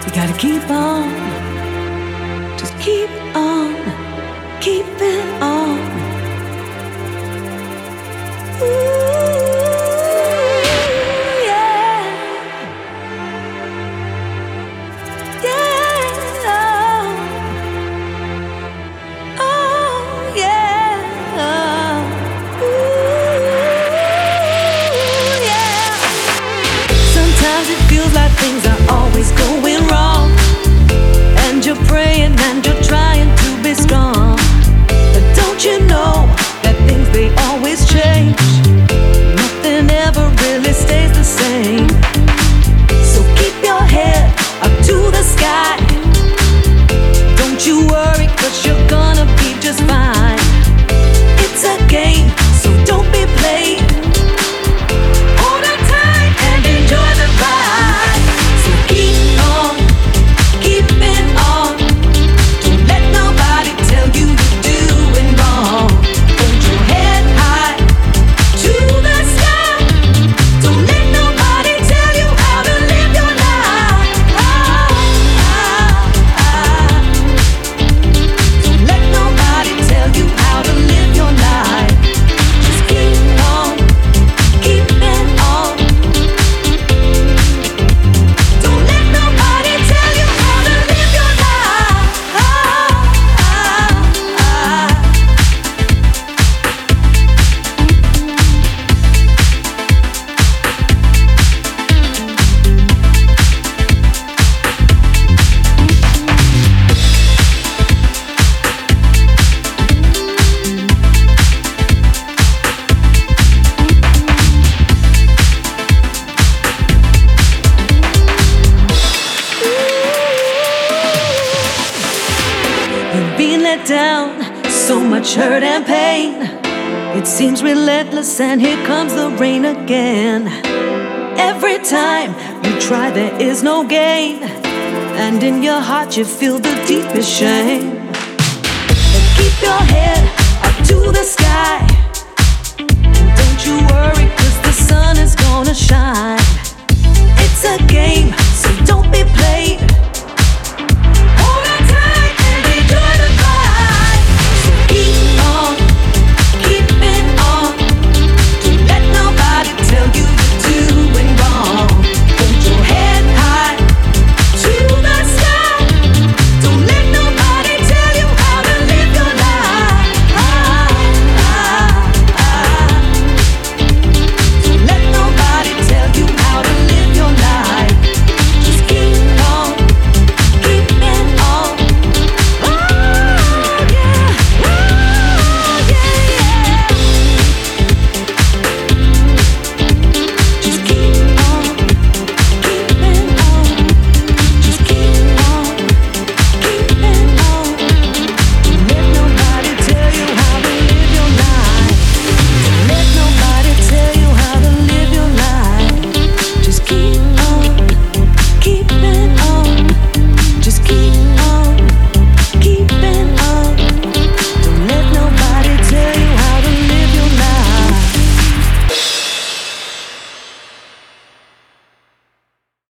You gotta keep on, just keep on, keeping on. Things are always going wrong, and you're praying and you're trying to be strong. But don't you know that things they always change? Nothing ever really stays the same. So keep your head up to the sky. Don't you worry, 'cause you're gonna be just fine. It's a game, so don't be played. Hold on tight and enjoy the ride. Keep on, keeping on. Don't let nobody tell you you're doing wrong. Hold your head high to the sky. Don't let nobody tell you how to live your life. Don't let nobody tell you how to live your life. Just keep on, keeping on. Don't let nobody tell you how to live your life. You've been let down, so much hurt and pain. It seems relentless, and here comes the rain again. Every time you try, there is no gain, and in your heart you feel the deepest shame. But keep your head up to the sky, and don't you worry.